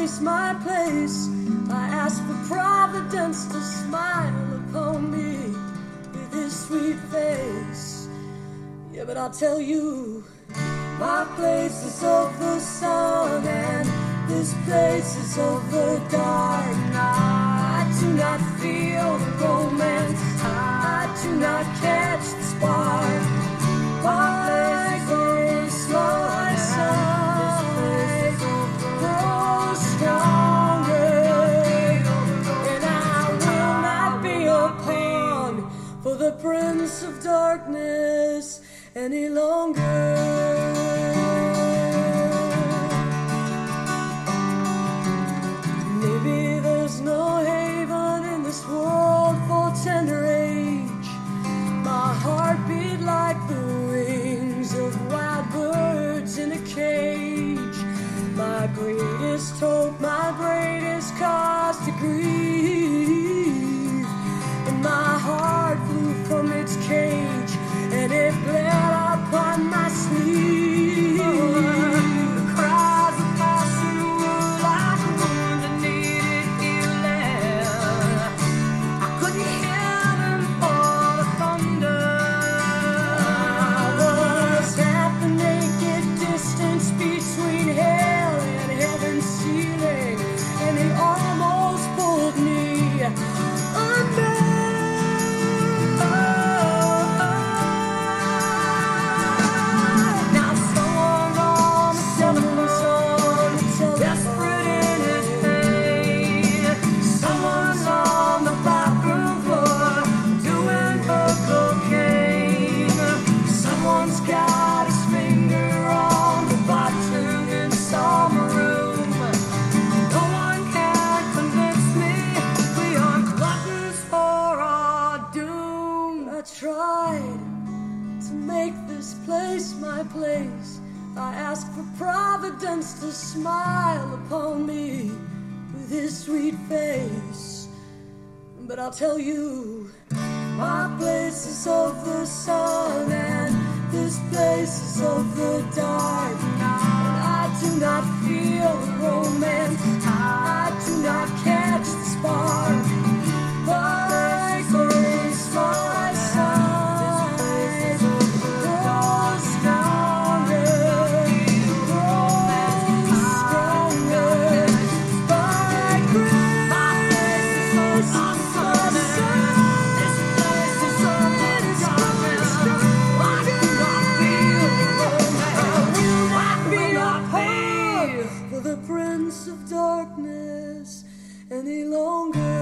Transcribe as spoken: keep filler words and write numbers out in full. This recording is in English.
place, my place. I ask for Providence to smile upon me with his sweet face. Yeah, but I'll tell you, my place is of the sun and this place is of the dark. I do not feel the romance, I do not catch the spark. My place is my side, grow stronger, and I will not be a pawn for the Prince of Darkness any longer. Maybe there's no haven in this world for tender age. My heart beat like the wings of wild birds in a cage. My greatest hope, my greatest cause to grieve. And my heart flew from its cage and it bled upon my sleeve. The cries of passion were like wounds that needed healing. I couldn't hear them for the thunder. I was at the naked distance between hell and heaven's ceiling, and he almost pulled me under. Place. I ask for Providence to smile upon me with his sweet face. But I'll tell you, my place is of the sun and this place is of the dark. And I do not feel the romance, I do not catch the spark. My grace, my son. Any longer.